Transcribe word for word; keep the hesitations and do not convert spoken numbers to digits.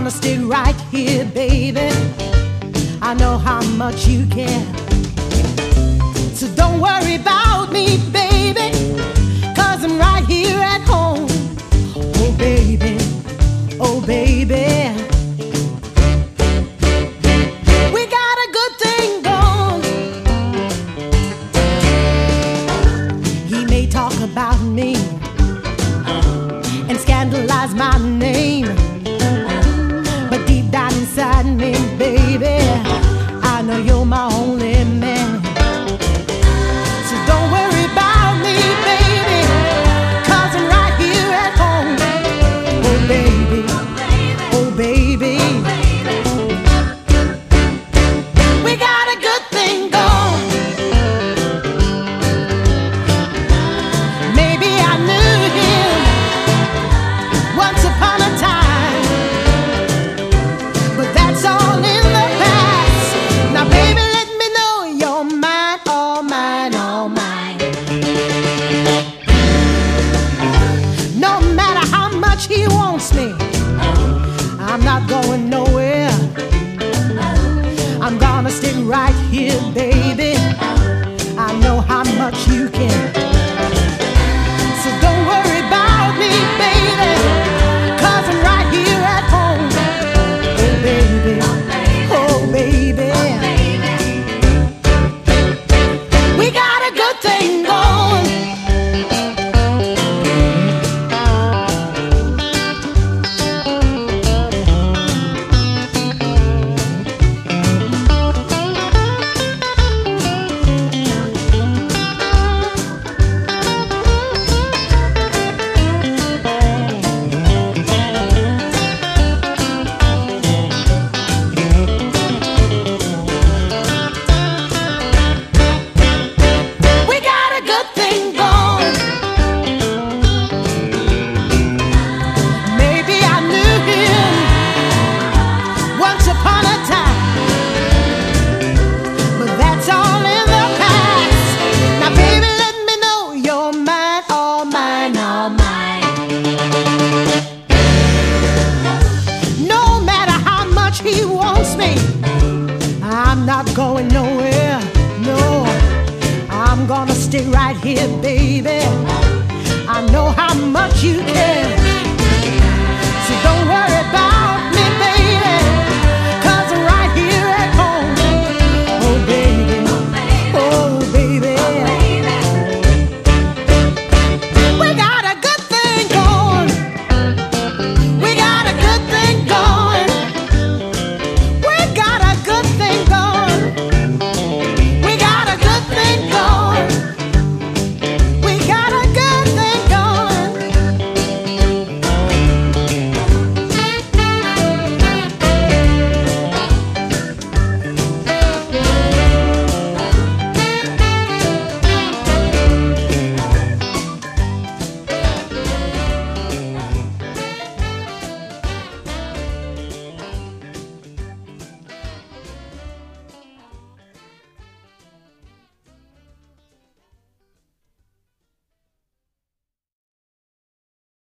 gonna stay right here, baby. I know how much you care. So don't worry about me, baby, 'cause I'm right here at home. Oh baby, oh baby, we got a good thing going. He may talk about me and scandalize my name, but deep down inside me, baby, I know you're my only man. So don't worry about me, baby, 'cause I'm right here at home. Oh baby, oh baby, we got a good thing going. Maybe I knew him once upon a time, but that's all in the past. Now baby, let me know you're mine, all mine, all mine. No matter how much he wants me, I'm not going nowhere. I'm gonna stay right here, baby. I know how much you care. So don't worry about me, baby, 'cause I'm right here at home. Oh baby, oh baby, we got a good thing going. We got a good thing going. Maybe I knew him once upon a time, but that's all in the past. Now baby, let me know you're mine, all mine, all mine. No matter how much he wants me, I'm not going nowhere, no. I'm gonna stay right here, baby. I know how much you care.